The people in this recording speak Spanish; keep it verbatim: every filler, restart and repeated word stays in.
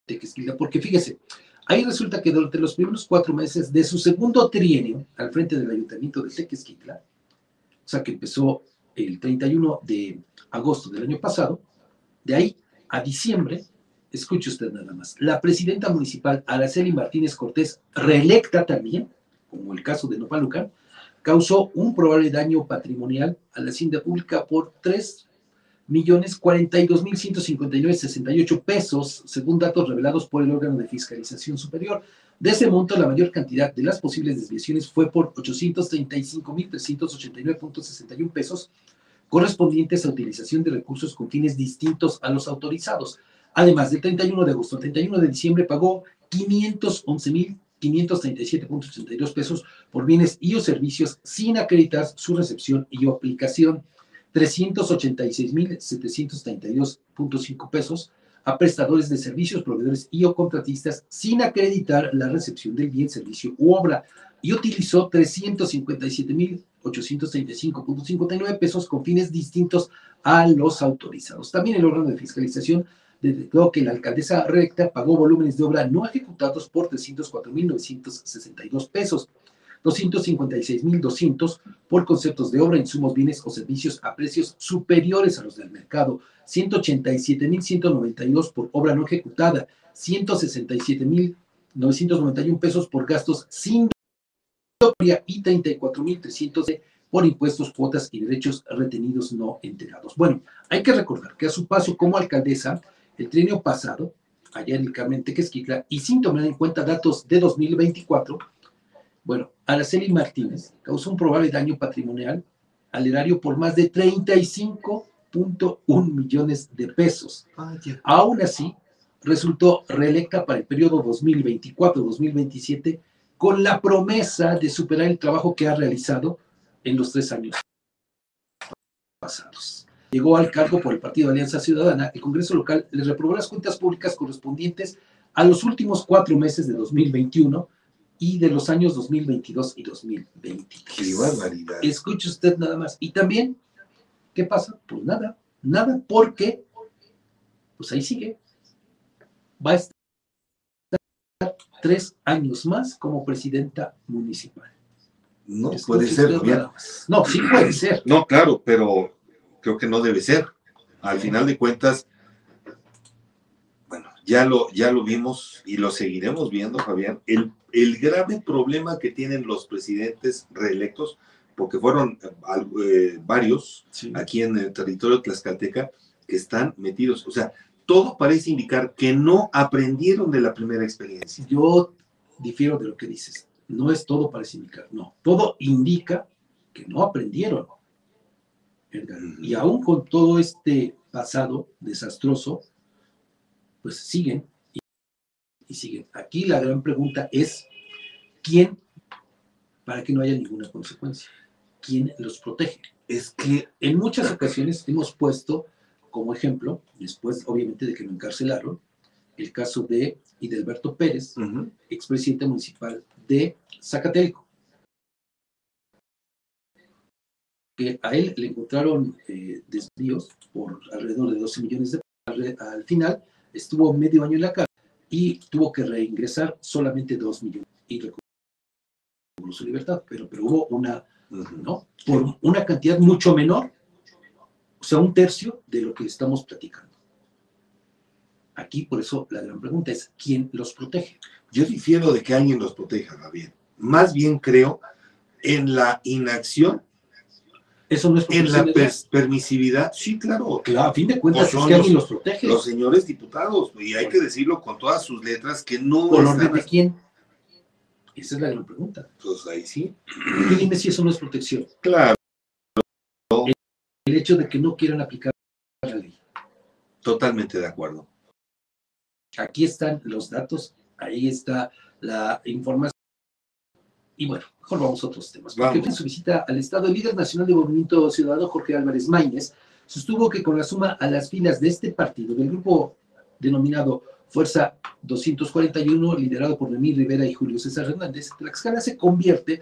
Tequesquiltla, porque fíjese, ahí resulta que durante los primeros cuatro meses de su segundo trienio al frente del ayuntamiento de Tequesquiltla, o sea que empezó el treinta y uno de agosto del año pasado, de ahí a diciembre, escuche usted nada más, la presidenta municipal Araceli Martínez Cortés, reelecta también, como el caso de Nopalucan, causó un probable daño patrimonial a la hacienda pública por tres millones cuarenta y dos mil ciento cincuenta y nueve punto sesenta y ocho pesos, según datos revelados por el órgano de fiscalización superior. De ese monto, la mayor cantidad de las posibles desviaciones fue por ochocientos treinta y cinco mil trescientos ochenta y nueve punto sesenta y uno pesos, correspondientes a utilización de recursos con fines distintos a los autorizados. Además, del treinta y uno de agosto al treinta y uno de diciembre pagó quinientos once mil quinientos treinta y siete punto ochenta y dos pesos por bienes y o servicios sin acreditar su recepción y o aplicación, trescientos ochenta y seis mil setecientos treinta y dos punto cinco pesos a prestadores de servicios, proveedores y o contratistas sin acreditar la recepción del bien, servicio u obra, y utilizó trescientos cincuenta y siete mil ochocientos treinta y cinco punto cincuenta y nueve pesos con fines distintos a los autorizados. También el órgano de fiscalización detectó que la alcaldesa reelecta pagó volúmenes de obra no ejecutados por trescientos cuatro mil novecientos sesenta y dos pesos, doscientos cincuenta y seis mil doscientos por conceptos de obra, insumos, bienes o servicios a precios superiores a los del mercado, ciento ochenta y siete mil ciento noventa y dos por obra no ejecutada, ciento sesenta y siete mil novecientos noventa y uno pesos por gastos sin obra y treinta y cuatro mil trescientos por impuestos, cuotas y derechos retenidos no entregados. Bueno, hay que recordar que a su paso como alcaldesa, el trienio pasado, allá en el Carmen Tequesquitla, y sin tomar en cuenta datos de dos mil veinticuatro, bueno, Araceli Martínez causó un probable daño patrimonial al erario por más de treinta y cinco punto uno millones de pesos. Vaya. Aún así, resultó reelecta para el periodo dos mil veinticuatro dos mil veintisiete con la promesa de superar el trabajo que ha realizado en los tres años pasados. Llegó al cargo por el Partido de Alianza Ciudadana. El Congreso local le reprobó las cuentas públicas correspondientes a los últimos cuatro meses de dos mil veintiuno y de los años dos mil veintidós y dos mil veintitrés. ¡Qué barbaridad! Escuche usted nada más. Y también, ¿qué pasa? Pues nada, nada, porque pues ahí sigue. Va a estar tres años más como presidenta municipal. No puede ser, Javier. No, sí puede ser. No, claro, pero creo que no debe ser. Al final de cuentas, bueno, ya lo, ya lo vimos y lo seguiremos viendo, Javier. El, el grave problema que tienen los presidentes reelectos, porque fueron eh, varios sí. aquí en el territorio tlaxcalteca que están metidos. O sea, todo parece indicar que no aprendieron de la primera experiencia. Yo difiero de lo que dices. No es todo parece indicar, no. Todo indica que no aprendieron. Uh-huh. Y aún con todo este pasado desastroso, pues siguen y, y siguen. Aquí la gran pregunta es, ¿quién, para que no haya ninguna consecuencia, quién los protege? Es que en muchas ocasiones hemos puesto como ejemplo, después obviamente de que lo encarcelaron, el caso de Idelberto Pérez, uh-huh. expresidente municipal de Zacatelco, que a él le encontraron eh, desvíos por alrededor de doce millones de pesos. Al final estuvo medio año en la cárcel y tuvo que reingresar solamente dos millones y recuperó su libertad, pero, pero hubo una, uh-huh. ¿no? Por una cantidad mucho menor, o sea, un tercio de lo que estamos platicando. Aquí, por eso, la gran pregunta es, ¿quién los protege? Yo difiero de que alguien los proteja, Javier. Más bien creo en la inacción. Eso no es en la per permisividad. Sí, claro. Claro, a fin de cuentas, pues es que alguien los protege. Los señores diputados, y hay que decirlo con todas sus letras, que no... ¿Por orden de quién? Esa es la gran pregunta. Pues ahí sí. Y dime si eso no es protección. Claro. El, el hecho de que no quieran aplicar la ley. Totalmente de acuerdo. Aquí están los datos, ahí está la información. Y bueno, mejor vamos a otros temas. Porque en su visita al Estado, el líder nacional de Movimiento Ciudadano, Jorge Álvarez Maínez, sostuvo que con la suma a las filas de este partido, del grupo denominado Fuerza doscientos cuarenta y uno, liderado por Noemí Rivera y Julio César Hernández, Tlaxcala se convierte